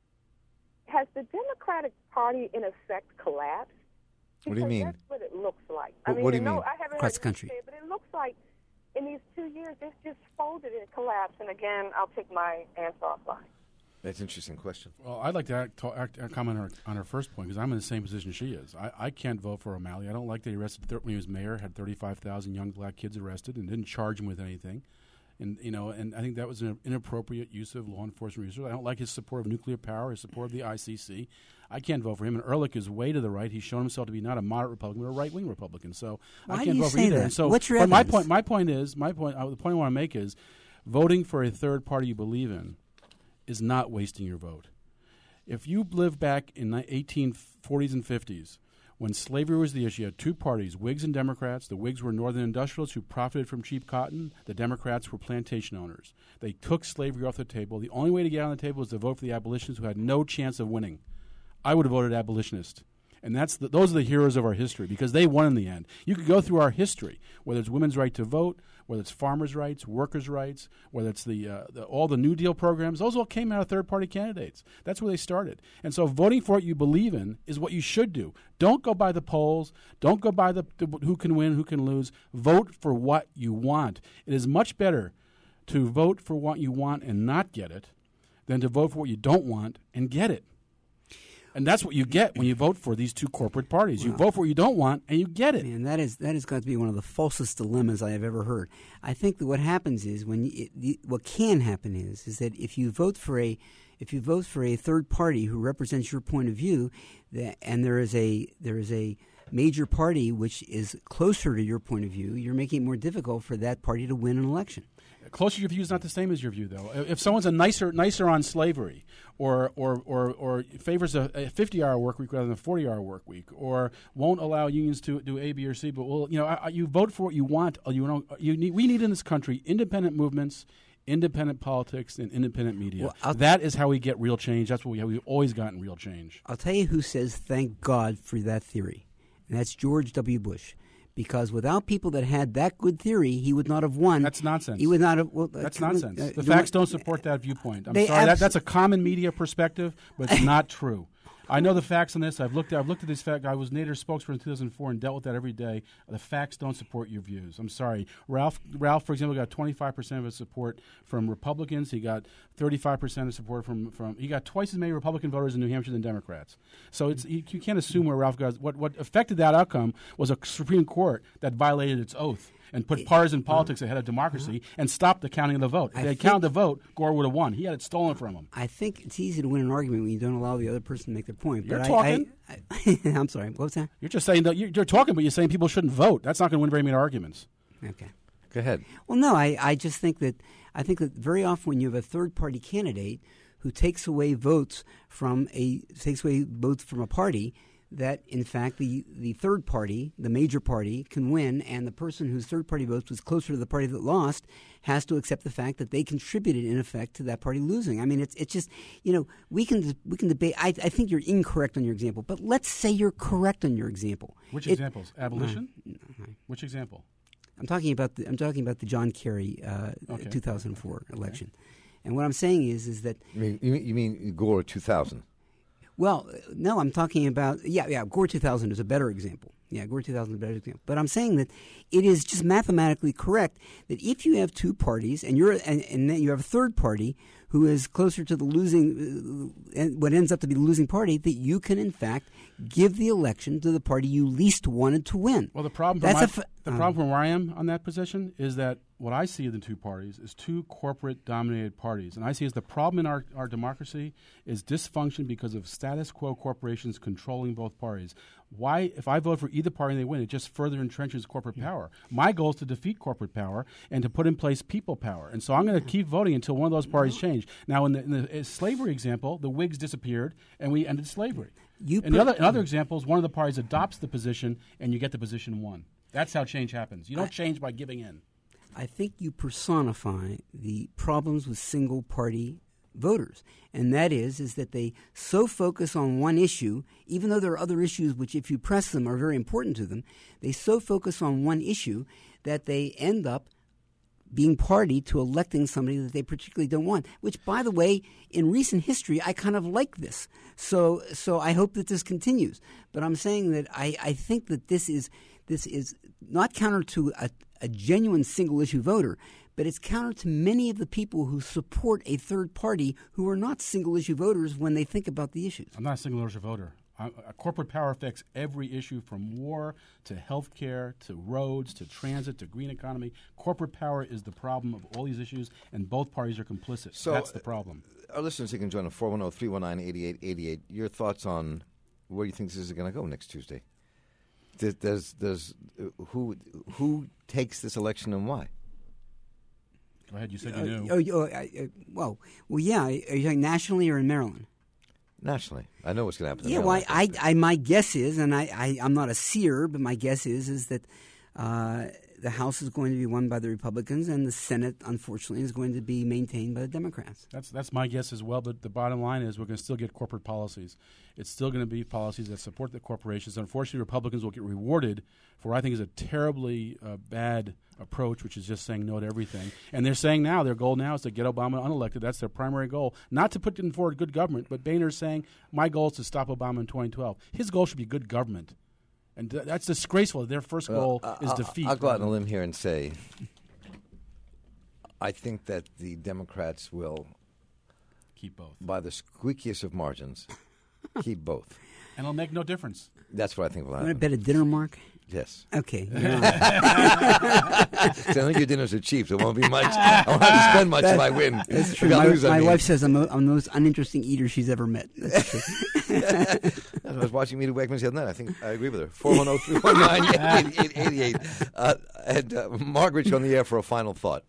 Has the Democratic Party, in effect, collapsed? Because what do you mean? That's what it looks like. What do you mean? I haven't across heard the country, but it looks like in these 2 years, it's just folded and collapsed. And again, I'll take my answer offline. That's an interesting question. Well, I'd like to comment on her first point because I'm in the same position she is. I can't vote for O'Malley. I don't like that he arrested when he was mayor, had 35,000 young black kids arrested and didn't charge him with anything. And and I think that was an inappropriate use of law enforcement resources. I don't like his support of nuclear power, his support of the ICC. I can't vote for him. And Ehrlich is way to the right. He's shown himself to be not a moderate Republican, but a right-wing Republican. So I can't vote for either. And so, what's your evidence? The point I want to make is voting for a third party you believe in is not wasting your vote. If you live back in the 1840s and 50s, when slavery was the issue, you had two parties, Whigs and Democrats. The Whigs were northern industrialists who profited from cheap cotton. The Democrats were plantation owners. They took slavery off the table. The only way to get on the table was to vote for the abolitionists who had no chance of winning. I would have voted abolitionist. And those are the heroes of our history because they won in the end. You could go through our history, whether it's women's right to vote, whether it's farmers' rights, workers' rights, whether it's all the New Deal programs. Those all came out of third-party candidates. That's where they started. And so voting for what you believe in is what you should do. Don't go by the polls. Don't go by the who can win, who can lose. Vote for what you want. It is much better to vote for what you want and not get it than to vote for what you don't want and get it. And that's what you get when you vote for these two corporate parties. You vote for what you don't want, and you get it. And that is got to be one of the falsest dilemmas I have ever heard. I think that what happens is what can happen is that if you vote for a third party who represents your point of view, and there is a major party which is closer to your point of view, you're making it more difficult for that party to win an election. Closer to your view is not the same as your view, though. If someone's a nicer on slavery, or favors a 50-hour work week rather than a 40-hour work week, or won't allow unions to do A, B, or C, but you vote for what you want. We need in this country independent movements, independent politics, and independent media. Well, that is how we get real change. That's what we've always gotten real change. I'll tell you who says thank God for that theory, and that's George W. Bush. Because without people that had that good theory, he would not have won. That's nonsense. He would not have. Well, that's nonsense. The facts don't support that viewpoint. I'm sorry. That's a common media perspective, but it's not true. I know the facts on this. I've looked at this fact. I was Nader's spokesperson in 2004 and dealt with that every day. The facts don't support your views. I'm sorry. Ralph, for example, got 25% of his support from Republicans. He got 35% of support from. He got twice as many Republican voters in New Hampshire than Democrats. So you can't assume where Ralph got. What affected that outcome was a Supreme Court that violated its oath and put partisan politics ahead of democracy and stopped the counting of the vote. If they had counted the vote, Gore would have won. He had it stolen from him. I think it's easy to win an argument when you don't allow the other person to make their point. You're talking. I'm sorry. What was that? You're just saying that you're talking, but you're saying people shouldn't vote. That's not going to win very many arguments. Okay. Go ahead. Well, no, I just think that very often when you have a third-party candidate who takes away votes from a party, that, in fact, the third party, the major party, can win, and the person whose third party votes was closer to the party that lost has to accept the fact that they contributed, in effect, to that party losing. I mean, it's just, we can debate. I think you're incorrect on your example, but let's say you're correct on your example. Which examples? Abolition? Which example? I'm talking about the John Kerry 2004 election. And what I'm saying is that you mean Gore 2000? Well, no, I'm talking about Gore 2000 is a better example. Yeah, Gore 2000 is a better example. But I'm saying that it is just mathematically correct that if you have two parties and then you have a third party who is closer to the losing, what ends up to be the losing party, that you can in fact give the election to the party you least wanted to win. Well, the problem from where I am on that position is that what I see in the two parties is two corporate-dominated parties. And I see as the problem in our democracy is dysfunction because of status quo corporations controlling both parties. Why, if I vote for either party and they win, it just further entrenches corporate power. My goal is to defeat corporate power and to put in place people power. And so I'm going to keep voting until one of those parties change. Now, in the slavery example, the Whigs disappeared and we ended slavery. In other examples, one of the parties adopts the position and you get the position won. That's how change happens. You don't change by giving in. I think you personify the problems with single-party voters, and that is that they so focus on one issue, even though there are other issues which, if you press them, are very important to them, they so focus on one issue that they end up being party to electing somebody that they particularly don't want, which, by the way, in recent history, I kind of like this. So I hope that this continues. But I'm saying that I think that this is not counter to a genuine single-issue voter, but it's counter to many of the people who support a third party who are not single-issue voters when they think about the issues. I'm not a single-issue voter. Corporate power affects every issue from war to health care to roads to transit to green economy. Corporate power is the problem of all these issues, and both parties are complicit. So that's the problem. Our listeners, you can join us 410-319-8888. Your thoughts on where you think this is going to go next Tuesday? Who takes this election and why? Go ahead. You said you knew. Well, yeah. Are you talking nationally or in Maryland? Nationally. I know what's going to happen. Yeah, well, my guess is, and I'm not a seer, but my guess is that the House is going to be won by the Republicans, and the Senate, unfortunately, is going to be maintained by the Democrats. That's my guess as well, but the bottom line is we're going to still get corporate policies. It's still going to be policies that support the corporations. Unfortunately, Republicans will get rewarded for what I think is a terribly bad approach, which is just saying no to everything. And they're saying now, their goal now is to get Obama unelected. That's their primary goal. Not to put in forward good government, but Boehner's saying, my goal is to stop Obama in 2012. His goal should be good government. And that's disgraceful. Their first goal is defeat. I'll go out on a limb here and say I think that the Democrats will keep both. By the squeakiest of margins, keep both. And it'll make no difference. That's what I think will happen. You want to bet a dinner, Mark? Yes. Okay. I think your dinners are cheap. There won't be much. I won't have to spend much if I win. That's true. My wife says I'm the most uninteresting eater she's ever met. That's true. I was watching Meet at Wegmans the other night. I think I agree with her. 410-319-8888. And Margaret, you're on the air for a final thought.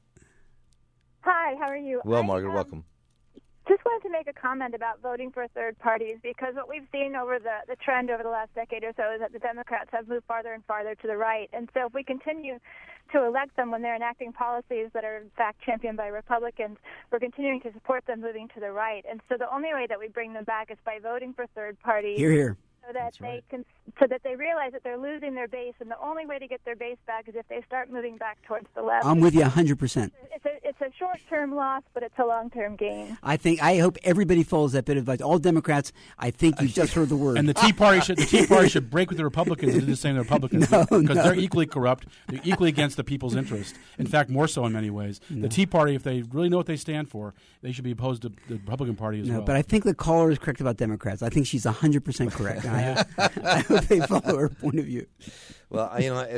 Hi, how are you? Well, Margaret, welcome. Just wanted to make a comment about voting for third parties, because what we've seen over the trend over the last decade or so is that the Democrats have moved farther and farther to the right. And so if we continue to elect them when they're enacting policies that are in fact championed by Republicans, we're continuing to support them moving to the right. And so the only way that we bring them back is by voting for third parties. Hear, hear. So that they realize that they're losing their base, and the only way to get their base back is if they start moving back towards the left. I'm with you 100%. It's a short-term loss, but it's a long-term gain. I hope everybody follows that bit of advice. All Democrats, I think you've just heard the word. And the Tea Party should break with the Republicans and do the same to the Republicans because they're equally corrupt. They're equally against the people's interest. In fact, more so in many ways. No. The Tea Party, if they really know what they stand for, they should be opposed to the Republican Party as well. But I think the caller is correct about Democrats. I think she's 100% correct. I hope they follow her point of view. Well,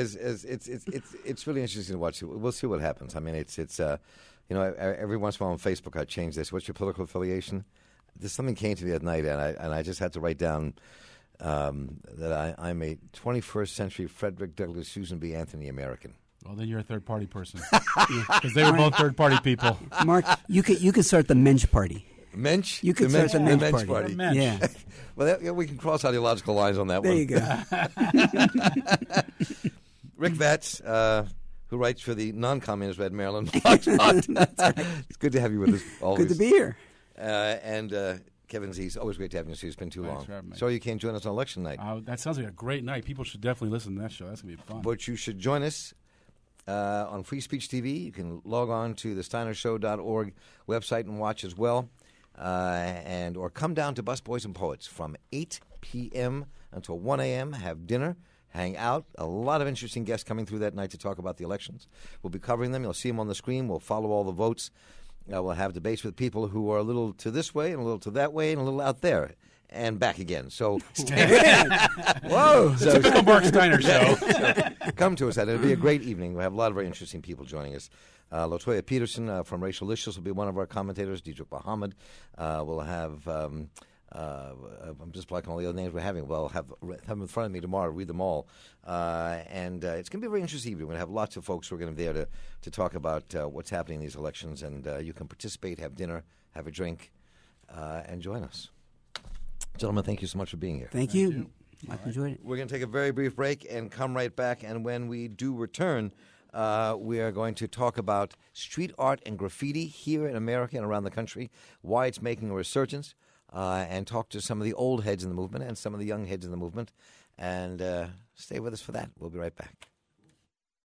it's really interesting to watch. We'll see what happens. I mean, it's every once in a while on Facebook I change this. What's your political affiliation? Something came to me at night, and I just had to write down that I'm a 21st century Frederick Douglass Susan B. Anthony American. Well, then you're a third-party person because they were both third-party people. Mark, you could start the Mensch Party. Mensch? You could start the Mensch Party. Yeah. Well, we can cross ideological lines on that there one. There you go. Rick Vatz, who writes for the non-communist Red Maryland Blogspot. It's good to have you with us always. Good to be here. And Kevin Z, always great to have you. It's been too long. Sorry you can't join us on election night. That sounds like a great night. People should definitely listen to that show. That's going to be fun. But you should join us on Free Speech TV. You can log on to the steinershow.org website and watch as well. Or come down to Bus Boys and Poets from 8 p.m. until 1 a.m. Have dinner, hang out. A lot of interesting guests coming through that night to talk about the elections. We'll be covering them. You'll see them on the screen. We'll follow all the votes. We'll have debates with people who are a little to this way and a little to that way and a little out there. And back again. So, whoa! So, typical Mark Steiner show. Come to us. It'll be a great evening. We'll have a lot of very interesting people joining us. Latoya Peterson from Racialicious will be one of our commentators. Dedrick Muhammad. We'll have. I'm just blocking all the other names we're having. Well, have them in front of me tomorrow. Read them all, and it's going to be a very interesting evening. We're going to have lots of folks who are going to be there to talk about what's happening in these elections, and you can participate, have dinner, have a drink, and join us. Gentlemen, thank you so much for being here. Thank you. I've enjoyed it. We're going to take a very brief break and come right back. And when we do return, we are going to talk about street art and graffiti here in America and around the country, why it's making a resurgence, and talk to some of the old heads in the movement and some of the young heads in the movement. And stay with us for that. We'll be right back.